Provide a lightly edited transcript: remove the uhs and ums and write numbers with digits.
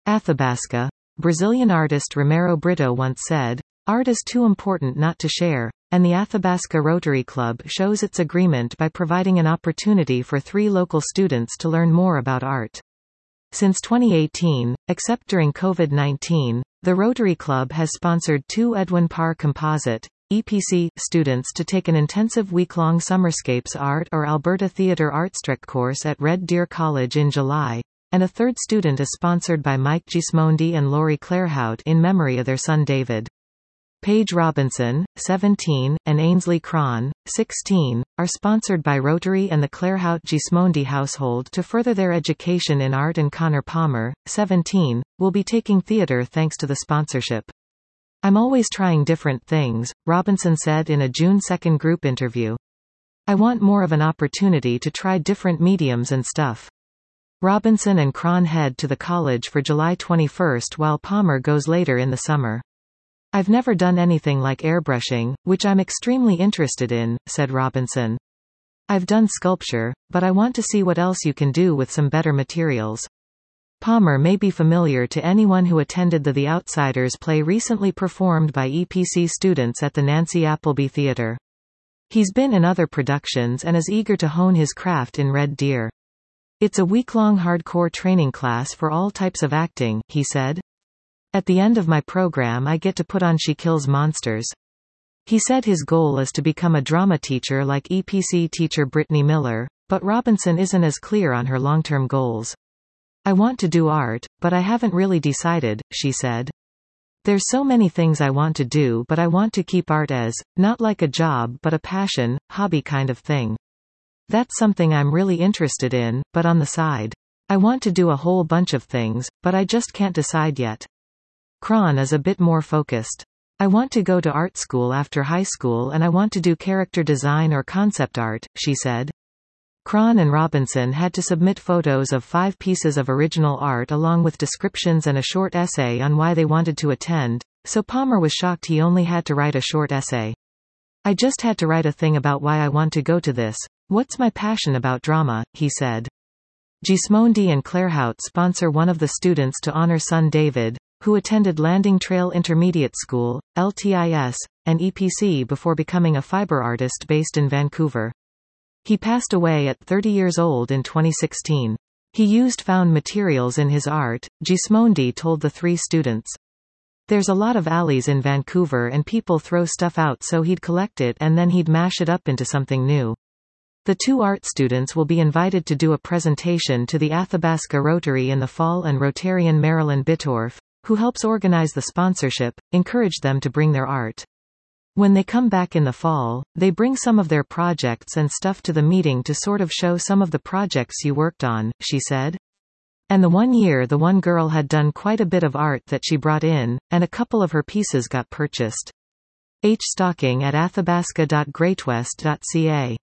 Athabasca. Brazilian artist Romero Brito once said, "Art is too important not to share," and the Athabasca Rotary Club shows its agreement by providing an opportunity for 3 local students to learn more about art. Since 2018, except during COVID-19, the Rotary Club has sponsored 2 Edwin Parr Composite (EPC) students to take an intensive week-long Summerscapes Art or Alberta Theatre Artstrek course at Red Deer College in July, and a 3rd student is sponsored by Mike Gismondi and Lori Clairhout in memory of their son David. Paige Robinson, 17, and Ainsley Cron, 16, are sponsored by Rotary and the Clairhout-Gismondi household to further their education in art, and Connor Palmer, 17, will be taking theater thanks to the sponsorship. "I'm always trying different things," Robinson said in a June 2 group interview. "I want more of an opportunity to try different mediums and stuff." Robinson and Cron head to the college for July 21 while Palmer goes later in the summer. "I've never done anything like airbrushing, which I'm extremely interested in," said Robinson. "I've done sculpture, but I want to see what else you can do with some better materials." Palmer may be familiar to anyone who attended the Outsiders play recently performed by EPC students at the Nancy Appleby Theatre. He's been in other productions and is eager to hone his craft in Red Deer. "It's a week-long hardcore training class for all types of acting," he said. "At the end of my program I get to put on She Kills Monsters." He said his goal is to become a drama teacher like EPC teacher Brittany Miller, but Robinson isn't as clear on her long-term goals. "I want to do art, but I haven't really decided," she said. "There's so many things I want to do, but I want to keep art as, not like a job but a passion, hobby kind of thing. That's something I'm really interested in, but on the side. I want to do a whole bunch of things, but I just can't decide yet." Cron is a bit more focused. "I want to go to art school after high school and I want to do character design or concept art," she said. Cron and Robinson had to submit photos of 5 pieces of original art along with descriptions and a short essay on why they wanted to attend, so Palmer was shocked he only had to write a short essay. "I just had to write a thing about why I want to go to this. What's my passion about drama," he said. Gismondi and Clairhout sponsor one of the students to honor son David, who attended Landing Trail Intermediate School, LTIS, and EPC before becoming a fiber artist based in Vancouver. He passed away at 30 years old in 2016. He used found materials in his art, Gismondi told the 3 students. "There's a lot of alleys in Vancouver and people throw stuff out, so he'd collect it and then he'd mash it up into something new." The 2 art students will be invited to do a presentation to the Athabasca Rotary in the fall, and Rotarian Marilyn Bittorf, who helps organize the sponsorship, encouraged them to bring their art. When they come back in the fall, they bring some of their projects and stuff to the meeting to sort of show some of the projects you worked on, she said. And the one year the one girl had done quite a bit of art that she brought in, and a couple of her pieces got purchased. Stocking at athabasca.greatwest.ca